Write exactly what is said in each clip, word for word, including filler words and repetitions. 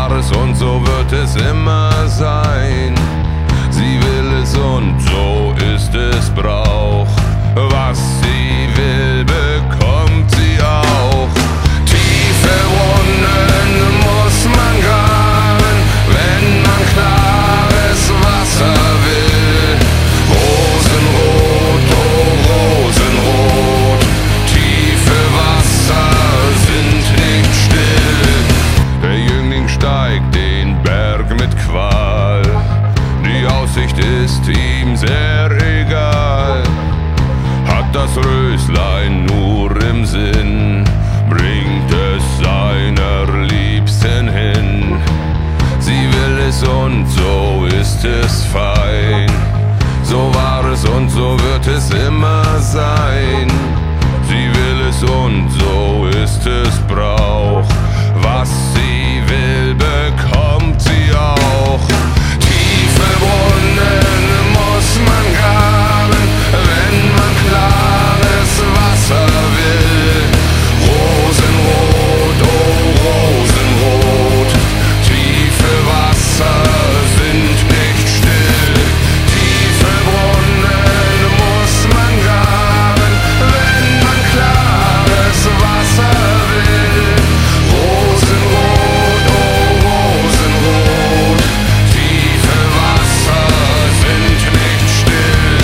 war es und so wird es immer sein. Sie will es und so ist es Brauch. Was sie will, bekommt sie auch. Tiefe Brunnen muss man graben, wenn man klares Wasser will. Rosenrot, oh Rosenrot, tiefe Wasser sind nicht still. Der Jüngling steigt den Berg mit Qual, die Aussicht ist ihm sehr egal. Hat das Röslein nur im Sinn, bringt es seiner Liebsten hin. Sie will es und so ist es fein. So war es und so wird es immer sein. Sie will es und so ist es Brauch. Was sie will, bekommt sie auch. Tiefe Brunnen muss man graben, wenn man klares Wasser will. Rosenrot, oh Rosenrot, tiefe Wasser sind nicht still. Tiefe Brunnen muss man graben, wenn man klares Wasser will. Rosenrot, oh Rosenrot, tiefe Wasser sind nicht still.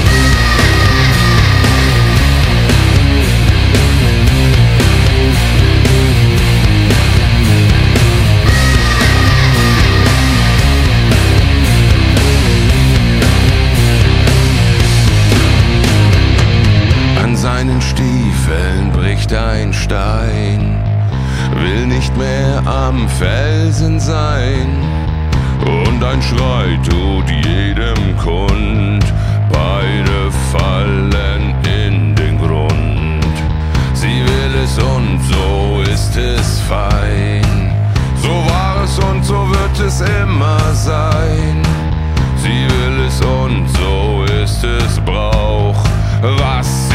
An seinen Stiefeln bricht ein Stein, will nicht mehr am Felsen sein. Und ein Schrei tut jedem kund, beide fallen in den Grund. Sie will es und so ist es fein. So war es und so wird es immer sein. Sie will es und so ist es Brauch. Was